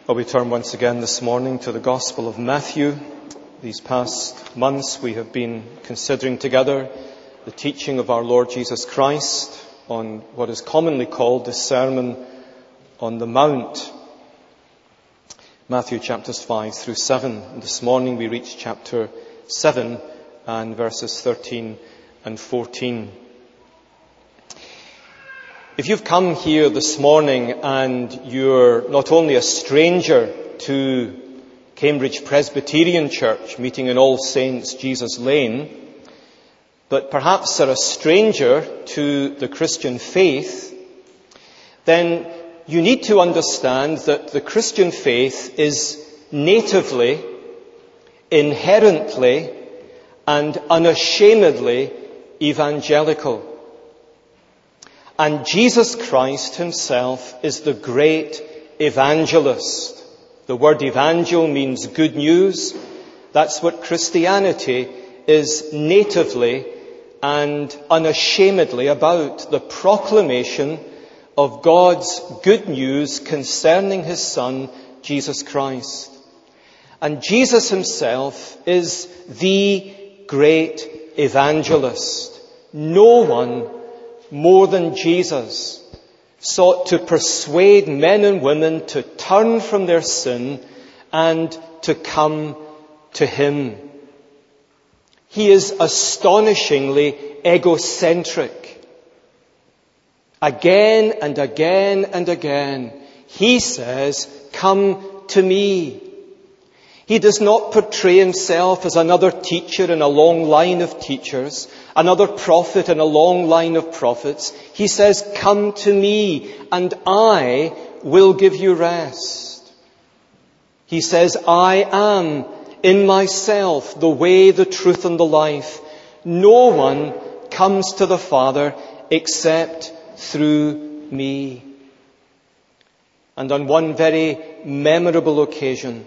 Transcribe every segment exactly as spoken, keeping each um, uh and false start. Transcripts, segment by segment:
Well, we turn once again this morning to the Gospel of Matthew. These past months we have been considering together the teaching of our Lord Jesus Christ on what is commonly called the Sermon on the Mount. Matthew chapters five through seven. And this morning we reach chapter seven and verses thirteen and fourteen. If you've come here this morning and you're not only a stranger to Cambridge Presbyterian Church, meeting in All Saints Jesus Lane, but perhaps are a stranger to the Christian faith, then you need to understand that the Christian faith is natively, inherently, and unashamedly evangelical. And Jesus Christ himself is the great evangelist. The word evangel means good news. That's what Christianity is natively and unashamedly about. The proclamation of God's good news concerning his Son, Jesus Christ. And Jesus himself is the great evangelist. No one more than Jesus sought to persuade men and women to turn from their sin and to come to him. He is astonishingly egocentric. Again and again and again, he says, "Come to me." He does not portray himself as another teacher in a long line of teachers, another prophet in a long line of prophets. He says, "Come to me, and I will give you rest." He says, "I am in myself the way, the truth, and the life. No one comes to the Father except through me." And on one very memorable occasion,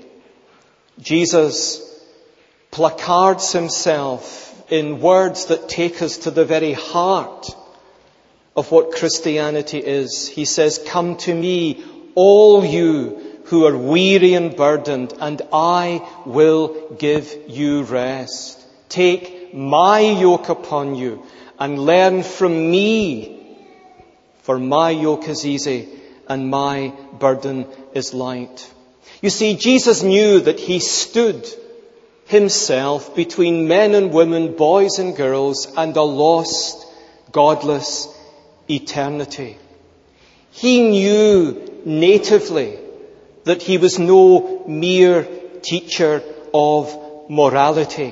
Jesus placards himself in words that take us to the very heart of what Christianity is. He says, "Come to me, all you who are weary and burdened, and I will give you rest. Take my yoke upon you and learn from me, for my yoke is easy and my burden is light." You see, Jesus knew that he stood himself between men and women, boys and girls, and a lost, godless eternity. He knew natively that he was no mere teacher of morality.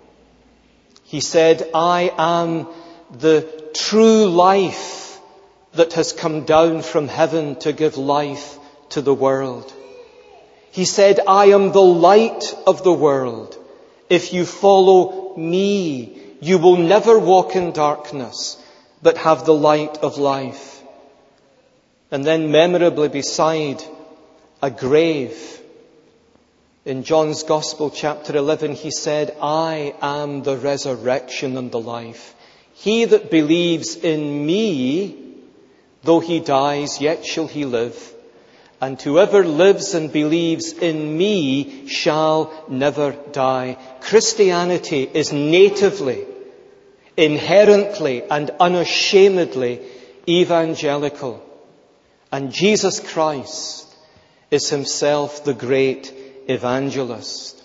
He said, "I am the true life that has come down from heaven to give life to the world." He said, "I am the light of the world. If you follow me, you will never walk in darkness, but have the light of life." And then memorably beside a grave, in John's Gospel, chapter eleven, he said, "I am the resurrection and the life. He that believes in me, though he dies, yet shall he live. And whoever lives and believes in me shall never die." Christianity is natively, inherently, and unashamedly evangelical. And Jesus Christ is himself the great evangelist.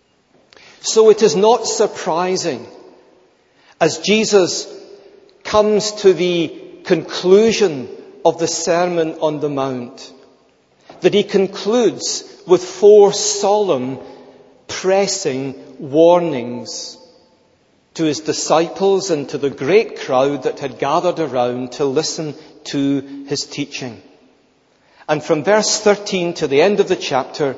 So it is not surprising, as Jesus comes to the conclusion of the Sermon on the Mount, that he concludes with four solemn, pressing warnings to his disciples and to the great crowd that had gathered around to listen to his teaching. And from verse thirteen to the end of the chapter,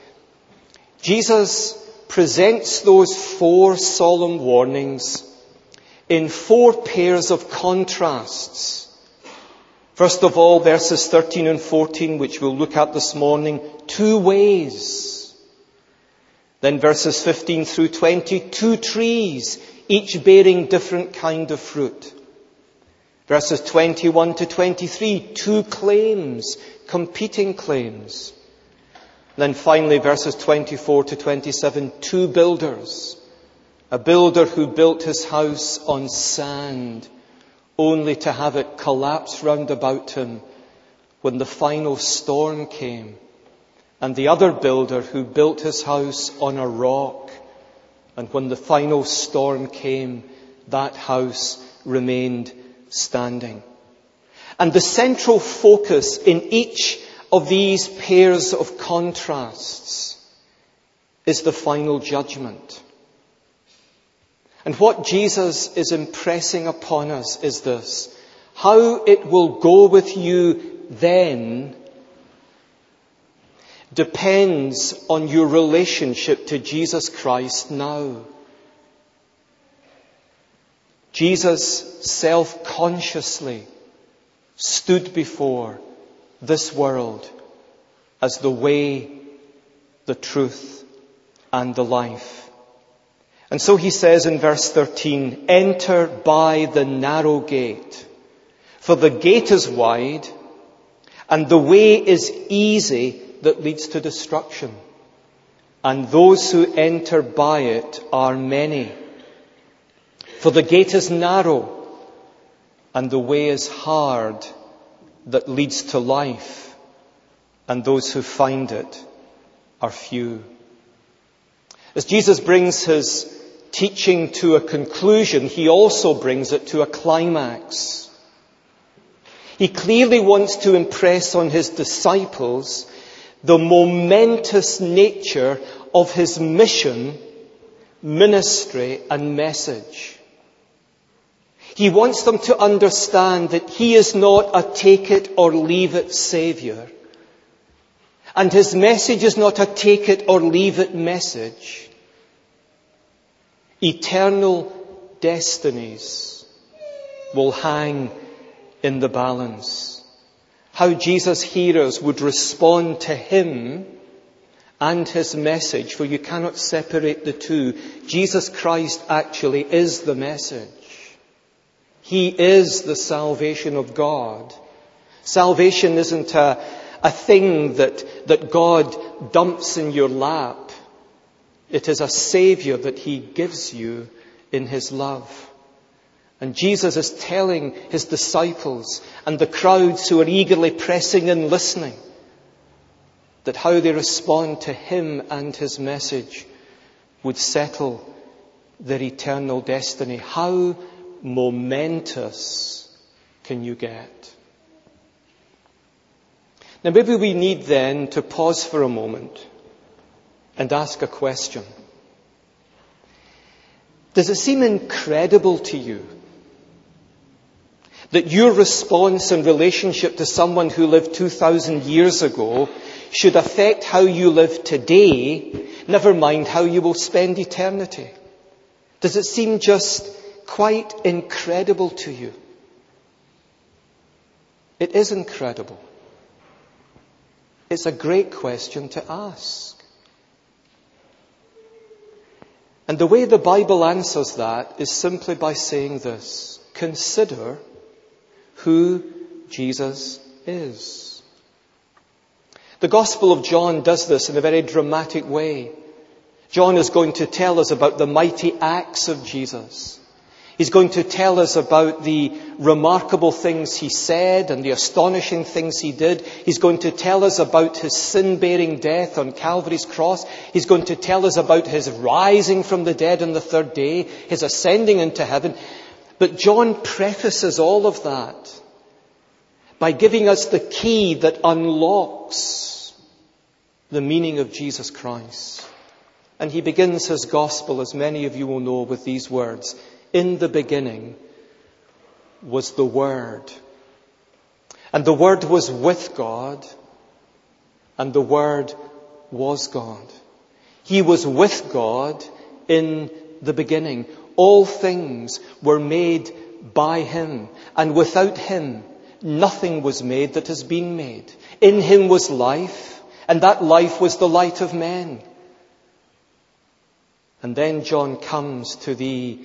Jesus presents those four solemn warnings in four pairs of contrasts. First of all, verses thirteen and fourteen, which we'll look at this morning, two ways. Then verses fifteen through twenty, two trees, each bearing different kind of fruit. Verses twenty-one to twenty-three, two claims, competing claims. Then finally, verses twenty-four to twenty-seven, two builders. A builder who built his house on sand, only to have it collapse round about him when the final storm came. And the other builder who built his house on a rock, and when the final storm came, that house remained standing. And the central focus in each of these pairs of contrasts is the final judgment. And what Jesus is impressing upon us is this: how it will go with you then depends on your relationship to Jesus Christ now. Jesus self-consciously stood before this world as the way, the truth, and the life. And so he says in verse thirteen, enter by the narrow gate, for the gate is wide, and the way is easy that leads to destruction, and those who enter by it are many. For the gate is narrow, and the way is hard that leads to life, and those who find it are few. As Jesus brings his teaching to a conclusion, he also brings it to a climax. He clearly wants to impress on his disciples the momentous nature of his mission, ministry, and message. He wants them to understand that he is not a take-it-or-leave-it Saviour. And his message is not a take-it-or-leave-it message. Eternal destinies will hang in the balance. How Jesus' hearers would respond to him and his message, for you cannot separate the two. Jesus Christ actually is the message. He is the salvation of God. Salvation isn't a, a thing that, that God dumps in your lap. It is a Saviour that he gives you in his love. And Jesus is telling his disciples and the crowds who are eagerly pressing in listening that how they respond to him and his message would settle their eternal destiny. How momentous can you get? Now maybe we need then to pause for a moment and ask a question. Does it seem incredible to you that your response in relationship to someone who lived two thousand years ago should affect how you live today, never mind how you will spend eternity? Does it seem just quite incredible to you? It is incredible. It's a great question to ask. And the way the Bible answers that is simply by saying this: consider who Jesus is. The Gospel of John does this in a very dramatic way. John is going to tell us about the mighty acts of Jesus. He's going to tell us about the remarkable things he said and the astonishing things he did. He's going to tell us about his sin-bearing death on Calvary's cross. He's going to tell us about his rising from the dead on the third day, his ascending into heaven. But John prefaces all of that by giving us the key that unlocks the meaning of Jesus Christ. And he begins his gospel, as many of you will know, with these words: in the beginning was the Word, and the Word was with God, and the Word was God. He was with God in the beginning. All things were made by him, and without him nothing was made that has been made. In him was life, and that life was the light of men. And then John comes to the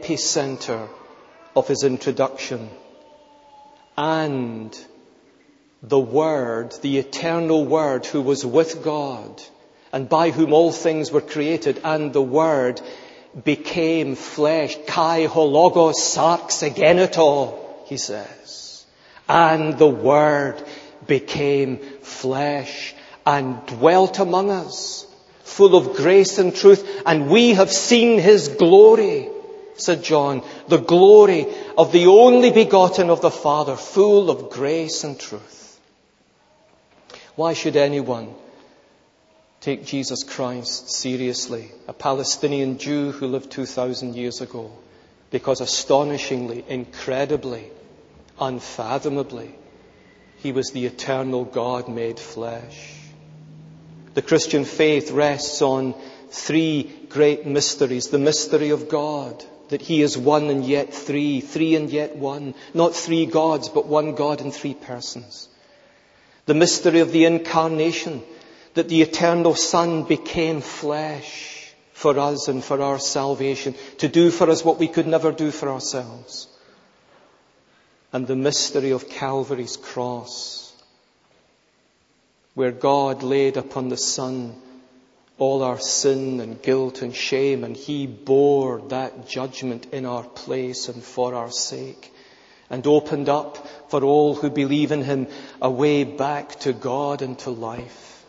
epicenter of his introduction. And the Word, the eternal Word who was with God and by whom all things were created, and the Word became flesh. Kai hologos sarx egeneto, he says. And the Word became flesh and dwelt among us, full of grace and truth, and we have seen his glory, said John, the glory of the only begotten of the Father, full of grace and truth. Why should anyone take Jesus Christ seriously? A Palestinian Jew who lived two thousand years ago. Because astonishingly, incredibly, unfathomably, he was the eternal God made flesh. The Christian faith rests on three great mysteries. The mystery of God, that he is one and yet three, three and yet one. Not three gods, but one God in three persons. The mystery of the incarnation, that the eternal Son became flesh for us and for our salvation, to do for us what we could never do for ourselves. And the mystery of Calvary's cross, where God laid upon the Son all our sin and guilt and shame, and he bore that judgment in our place and for our sake, and opened up for all who believe in him a way back to God and to life.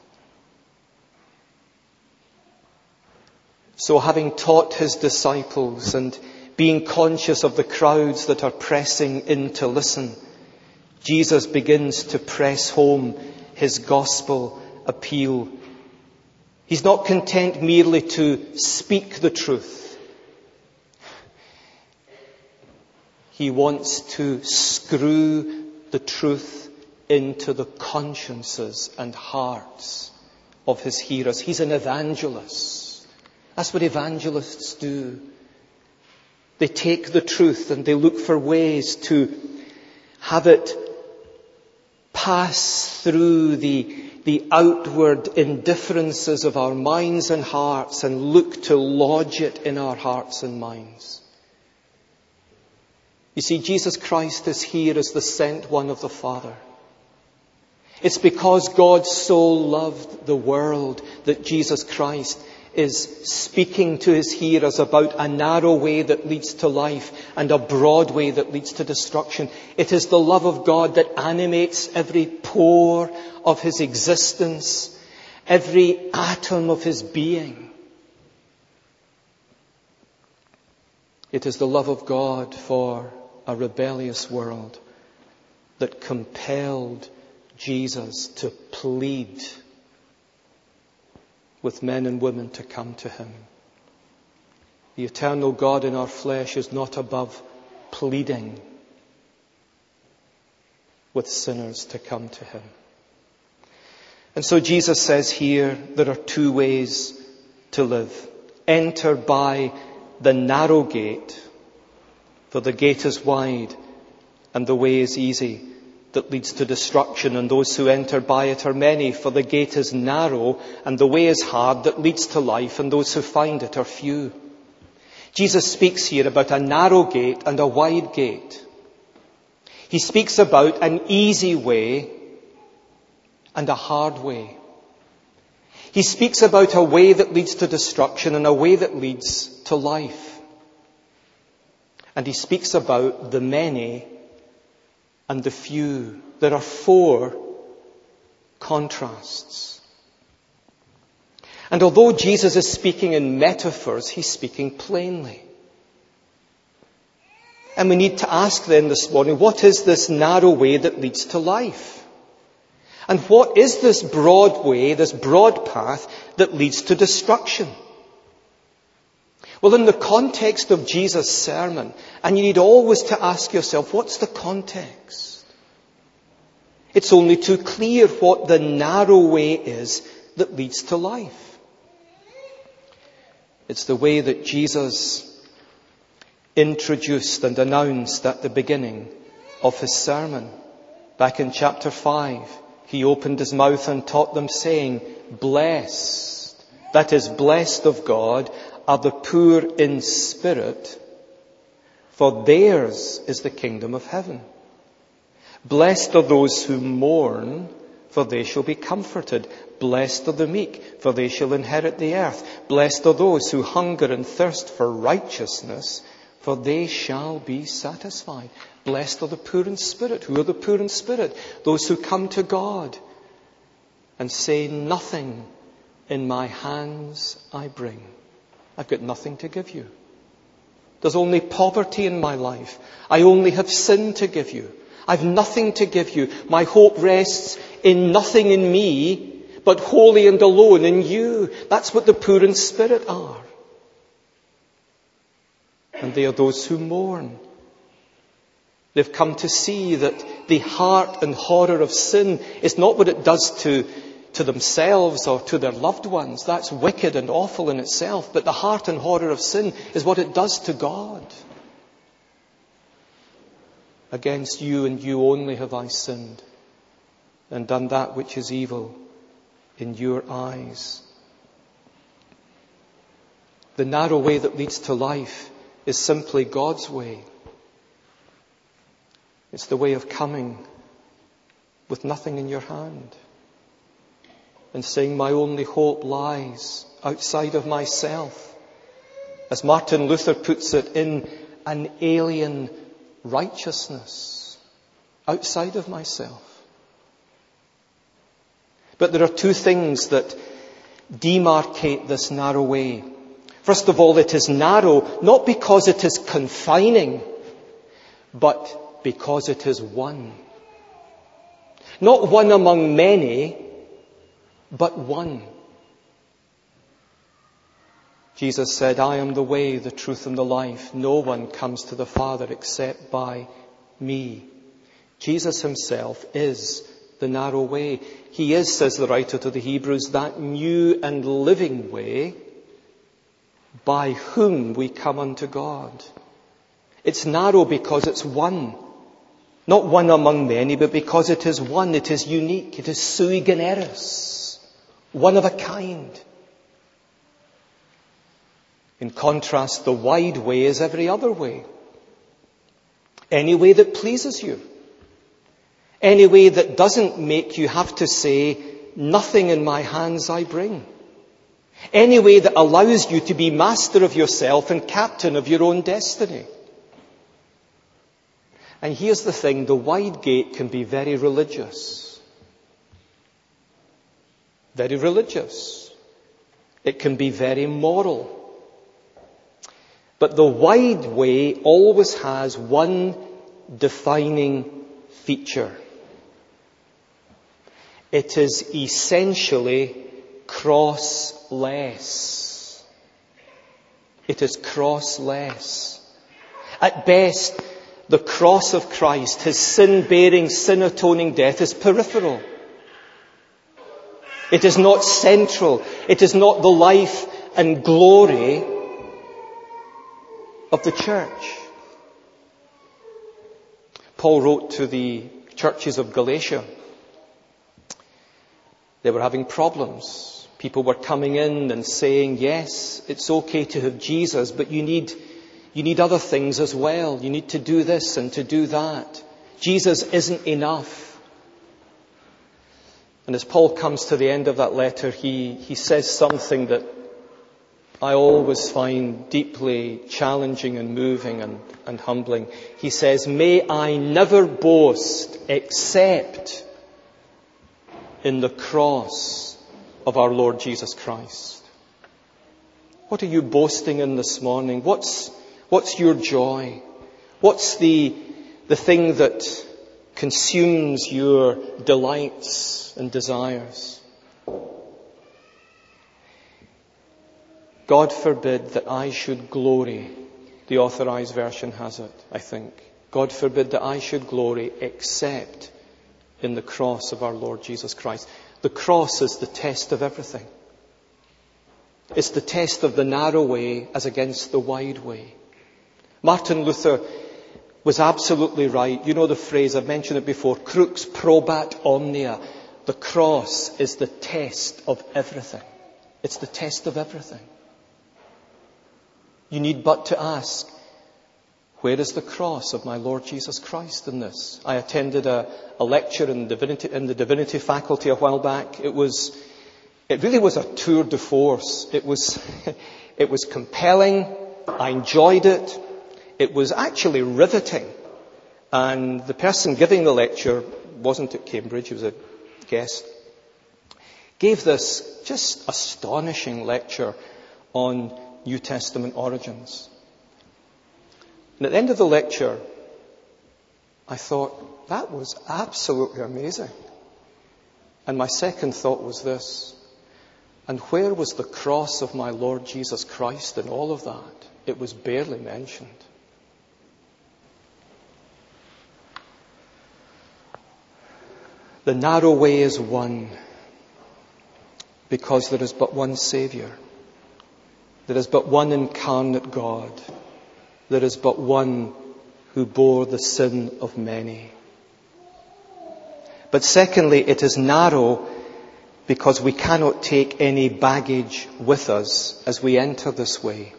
So having taught his disciples and being conscious of the crowds that are pressing in to listen, Jesus begins to press home his gospel appeal. He's not content merely to speak the truth. He wants to screw the truth into the consciences and hearts of his hearers. He's an evangelist. That's what evangelists do. They take the truth and they look for ways to have it pass through the, the outward indifferences of our minds and hearts and look to lodge it in our hearts and minds. You see, Jesus Christ is here as the sent one of the Father. It's because God so loved the world that Jesus Christ is speaking to his hearers about a narrow way that leads to life and a broad way that leads to destruction. It is the love of God that animates every pore of his existence, every atom of his being. It is the love of God for a rebellious world that compelled Jesus to plead with men and women to come to him. The eternal God in our flesh is not above pleading with sinners to come to him. And so Jesus says here there are two ways to live. Enter by the narrow gate, for the gate is wide and the way is easy that leads to destruction, and those who enter by it are many. For the gate is narrow and the way is hard that leads to life, and those who find it are few. Jesus speaks here about a narrow gate and a wide gate. He speaks about an easy way and a hard way. He speaks about a way that leads to destruction and a way that leads to life. And he speaks about the many and the few. There are four contrasts. And although Jesus is speaking in metaphors, he's speaking plainly. And we need to ask then this morning, what is this narrow way that leads to life? And what is this broad way, this broad path that leads to destruction? Well, in the context of Jesus' sermon, and you need always to ask yourself, what's the context? It's only too clear what the narrow way is that leads to life. It's the way that Jesus introduced and announced at the beginning of his sermon. Back in chapter five, he opened his mouth and taught them, saying, blessed, that is, blessed of God, are the poor in spirit, for theirs is the kingdom of heaven. Blessed are those who mourn, for they shall be comforted. Blessed are the meek, for they shall inherit the earth. Blessed are those who hunger and thirst for righteousness, for they shall be satisfied. Blessed are the poor in spirit. Who are the poor in spirit? Those who come to God and say, nothing in my hands I bring. I've got nothing to give you. There's only poverty in my life. I only have sin to give you. I've nothing to give you. My hope rests in nothing in me, but wholly and alone in you. That's what the poor in spirit are. And they are those who mourn. They've come to see that the heart and horror of sin is not what it does to, to themselves or to their loved ones. That's wicked and awful in itself. But the heart and horror of sin is what it does to God. Against you and you only have I sinned and done that which is evil in your eyes. The narrow way that leads to life is simply God's way. It's the way of coming with nothing in your hand and saying, my only hope lies outside of myself. As Martin Luther puts it, in an alien righteousness outside of myself. But there are two things that demarcate this narrow way. First of all, it is narrow not because it is confining, but because it is one. Not one among many, but one. Jesus said, I am the way, the truth, and the life. No one comes to the Father except by me. Jesus himself is the narrow way. He is, says the writer to the Hebrews, that new and living way by whom we come unto God. It's narrow because it's one. Not one among many, but because it is one. It is unique. It is sui generis. One of a kind. In contrast, the wide way is every other way. Any way that pleases you. Any way that doesn't make you have to say, nothing in my hands I bring. Any way that allows you to be master of yourself and captain of your own destiny. And here's the thing, the wide gate can be very religious. Very religious. It can be very moral. But the wide way always has one defining feature. It is essentially crossless. It is crossless. At best, the cross of Christ, his sin-bearing, sin-atoning death, is peripheral. It is not central. It is not the life and glory of the church. Paul wrote to the churches of Galatia. They were having problems. People were coming in and saying, yes, it's okay to have Jesus, but you need, you need other things as well. You need to do this and to do that. Jesus isn't enough. And as Paul comes to the end of that letter, he, he says something that I always find deeply challenging and moving and, and humbling. He says, may I never boast except in the cross of our Lord Jesus Christ. What are you boasting in this morning? What's, what's your joy? What's the, the thing that consumes your delights and desires? God forbid that I should glory, the Authorized Version has it, I think. God forbid that I should glory except in the cross of our Lord Jesus Christ. The cross is the test of everything. It's the test of the narrow way as against the wide way. Martin Luther was absolutely right. You know the phrase, I've mentioned it before, crux probat omnia. The cross is the test of everything. It's the test of everything. You need but to ask, Where is the cross of my Lord Jesus Christ in this? I attended a, a lecture in, divinity, in the divinity faculty a while back. It was, it really was a tour de force. It was, it was compelling. I enjoyed it. It was actually riveting. And the person giving the lecture wasn't at Cambridge, he was a guest, gave this just astonishing lecture on New Testament origins. And at the end of the lecture, I thought, that was absolutely amazing. And my second thought was this: and where was the cross of my Lord Jesus Christ in all of that? It was barely mentioned. The narrow way is one, because there is but one Saviour. There is but one incarnate God. There is but one who bore the sin of many. But secondly, it is narrow because we cannot take any baggage with us as we enter this way.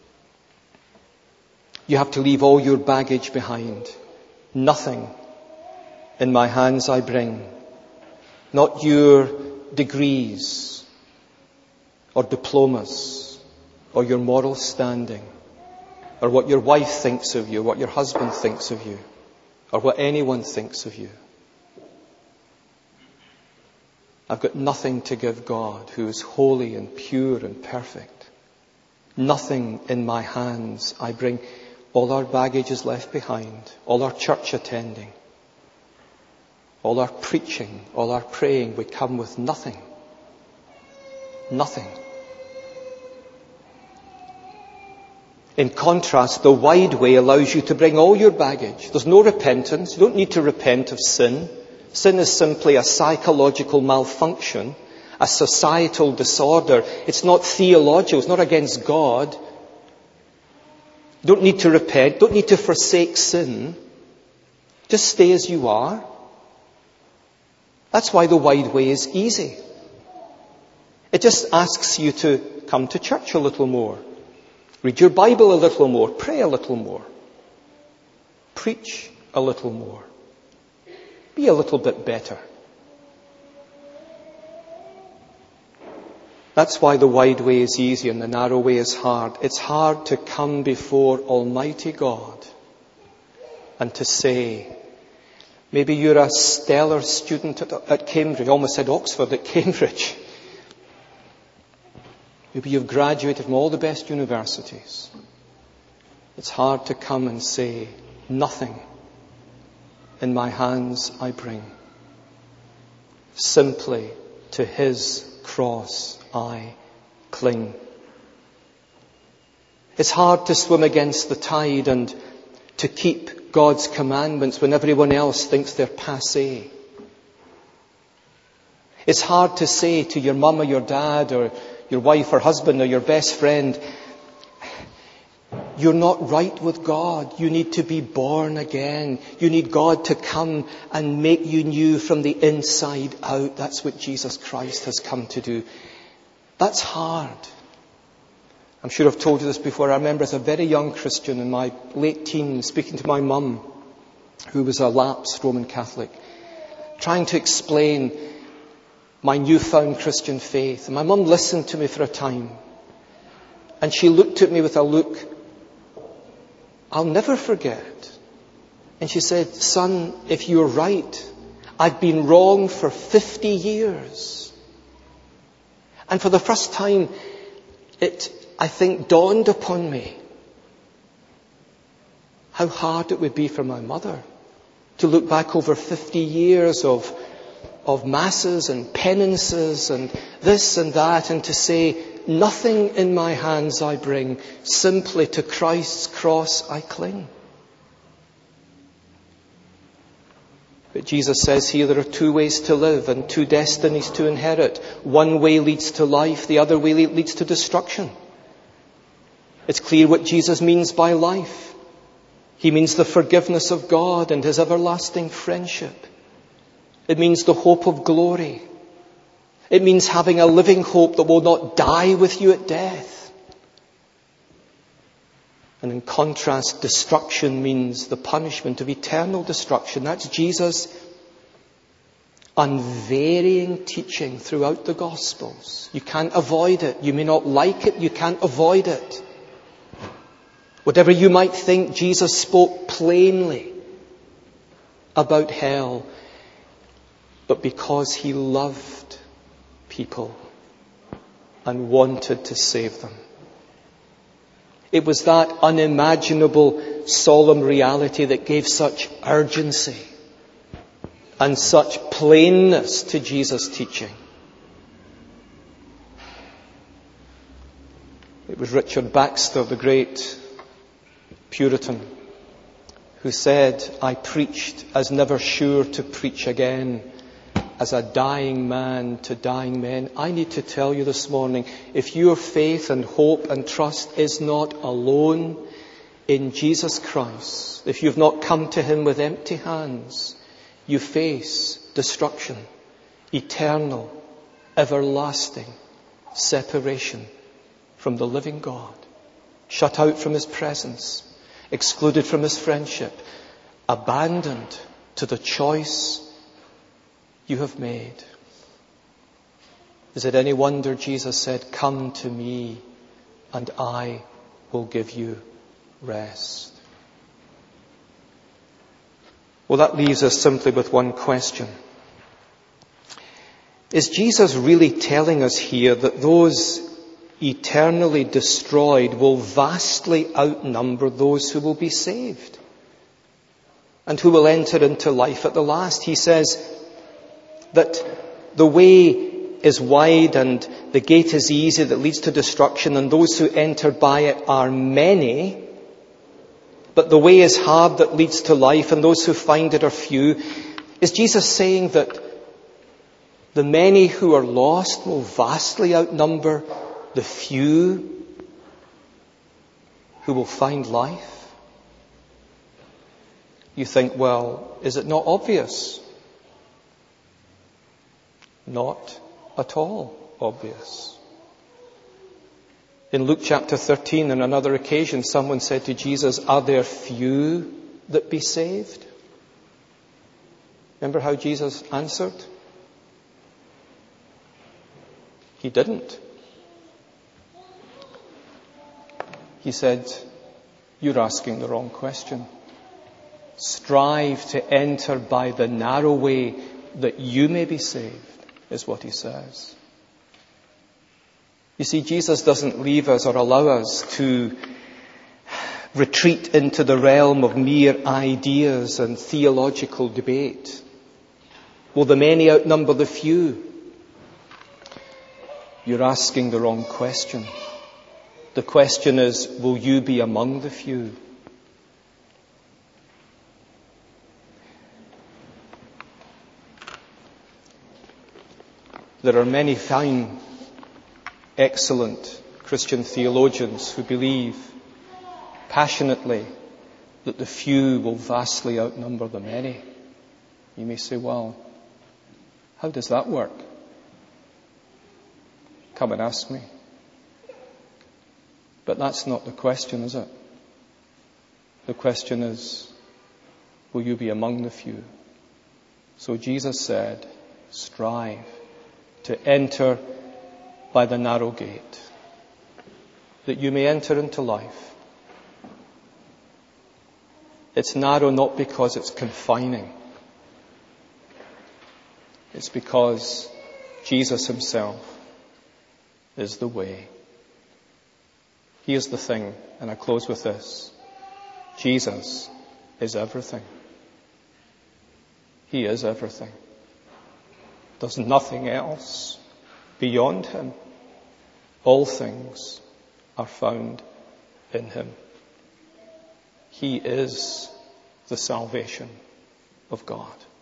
You have to leave all your baggage behind. Nothing in my hands I bring. Not your degrees or diplomas or your moral standing, or what your wife thinks of you, what your husband thinks of you, or what anyone thinks of you. I've got nothing to give God, who is holy and pure and perfect. Nothing in my hands I bring. All our baggage is left behind. All our church attending, all our preaching, all our praying, we come with nothing. Nothing. In contrast, the wide way allows you to bring all your baggage. There's no repentance. You don't need to repent of sin. Sin is simply a psychological malfunction, a societal disorder. It's not theological. It's not against God. You don't need to repent. Don't need to forsake sin. Just stay as you are. That's why the wide way is easy. It just asks you to come to church a little more. Read your Bible a little more. Pray a little more. Preach a little more. Be a little bit better. That's why the wide way is easy and the narrow way is hard. It's hard to come before Almighty God and to say, maybe you're a stellar student at, at Cambridge. I almost said Oxford, at Cambridge. Maybe you've graduated from all the best universities. It's hard to come and say, nothing in my hands I bring. Simply to His cross I cling. It's hard to swim against the tide and to keep God's commandments when everyone else thinks they're passé. It's hard to say to your mum or your dad or your wife or husband or your best friend, you're not right with God. You need to be born again. You need God to come and make you new from the inside out. That's what Jesus Christ has come to do. That's hard. I'm sure I've told you this before. I remember as a very young Christian in my late teens, speaking to my mum, who was a lapsed Roman Catholic, trying to explain my newfound Christian faith. And my mum listened to me for a time. And she looked at me with a look I'll never forget. And she said, son, if you're right, I've been wrong for fifty years. And for the first time, it, I think, dawned upon me how hard it would be for my mother to look back over fifty years of, of masses and penances and this and that, and to say, nothing in my hands I bring, simply to Christ's cross I cling. But Jesus says here there are two ways to live and two destinies to inherit. One way leads to life, the other way leads to destruction. It's clear what Jesus means by life. He means the forgiveness of God and His everlasting friendship. It means the hope of glory. It means having a living hope that will not die with you at death. And in contrast, destruction means the punishment of eternal destruction. That's Jesus' unvarying teaching throughout the Gospels. You can't avoid it. You may not like it. You can't avoid it. Whatever you might think, Jesus spoke plainly about hell. But because he loved people and wanted to save them, it was that unimaginable, solemn reality that gave such urgency and such plainness to Jesus' teaching. It was Richard Baxter, the great Puritan, who said, "I preached as never sure to preach again, as a dying man to dying men." I need to tell you this morning, if your faith and hope and trust is not alone in Jesus Christ, if you've not come to him with empty hands, you face destruction, eternal, everlasting separation from the living God, shut out from his presence, excluded from his friendship, abandoned to the choice you have made. Is it any wonder Jesus said, "Come to me and I will give you rest"? Well, that leaves us simply with one question. Is Jesus really telling us here that those eternally destroyed will vastly outnumber those who will be saved and who will enter into life at the last? He says that the way is wide and the gate is easy that leads to destruction, and those who enter by it are many. But the way is hard that leads to life, and those who find it are few. Is Jesus saying that the many who are lost will vastly outnumber the few who will find life? You think, well, is it not obvious? Not at all obvious. In Luke chapter thirteen, on another occasion, someone said to Jesus, "Are there few that be saved?" Remember how Jesus answered? He didn't. He said, "You're asking the wrong question. Strive to enter by the narrow way that you may be saved," is what he says. You see, Jesus doesn't leave us or allow us to retreat into the realm of mere ideas and theological debate. Will the many outnumber the few? You're asking the wrong question. The question is, will you be among the few? There are many fine, excellent Christian theologians who believe passionately that the few will vastly outnumber the many. You may say, well, how does that work? Come and ask me. But that's not the question, is it? The question is, will you be among the few? So Jesus said, strive to enter by the narrow gate, that you may enter into life. It's narrow not because it's confining. It's because Jesus himself is the way. He is the thing. And I close with this. Jesus is everything. He is everything. There's nothing else beyond him. All things are found in him. He is the salvation of God.